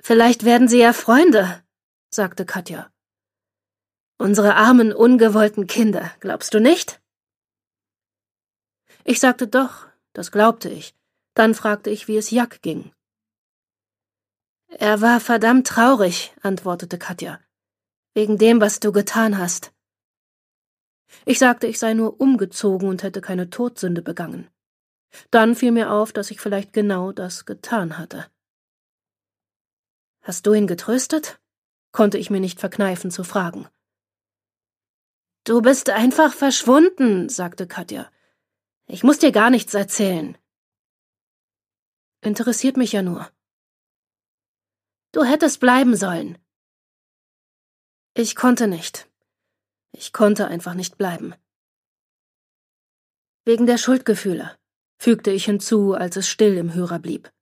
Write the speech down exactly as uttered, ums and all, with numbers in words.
Vielleicht werden sie ja Freunde, sagte Katja. Unsere armen, ungewollten Kinder, glaubst du nicht? Ich sagte doch, das glaubte ich. Dann fragte ich, wie es Jack ging. Er war verdammt traurig, antwortete Katja, wegen dem, was du getan hast. Ich sagte, ich sei nur umgezogen und hätte keine Todsünde begangen. Dann fiel mir auf, dass ich vielleicht genau das getan hatte. Hast du ihn getröstet? Konnte ich mir nicht verkneifen zu fragen. Du bist einfach verschwunden, sagte Katja. Ich muss dir gar nichts erzählen. Interessiert mich ja nur. Du hättest bleiben sollen. Ich konnte nicht. Ich konnte einfach nicht bleiben. Wegen der Schuldgefühle, fügte ich hinzu, als es still im Hörer blieb.